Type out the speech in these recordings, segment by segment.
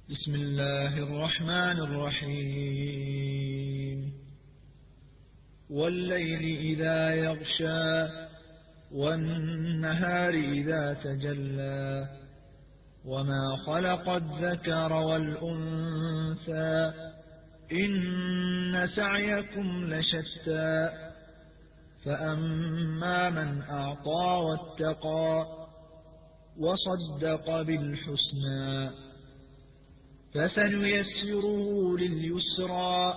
بسم الله الرحمن الرحيم والليل إذا يغشى والنهار إذا تجلى وما خلق الذكر والأنثى إن سعيكم لشتى فأما من أعطى واتقى وصدق بالحسنى فسنيسره لليسرى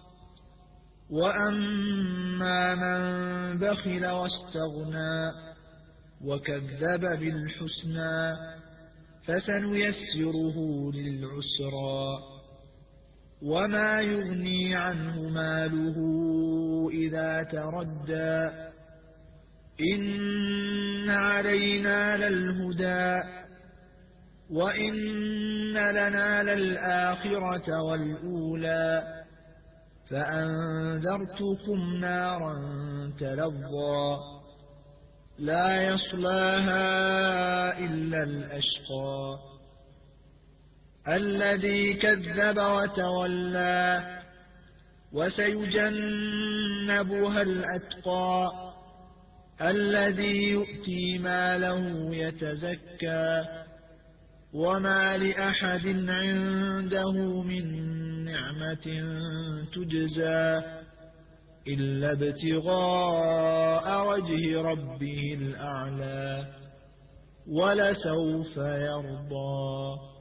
وأما من بخل واستغنى وكذب بالحسنى فسنيسره للعسرى وما يغني عنه ماله إذا تردى إن علينا للهدى وإن لنا للآخرة والأولى فأنذرتكم نارا تلظى لا يصلاها إلا الأشقى الذي كذب وتولى وسيجنبها الأتقى الذي يؤتي ماله يتزكى وما لأحد عنده من نعمة تجزى إلا ابتغاء وجه ربه الأعلى ولسوف يرضى.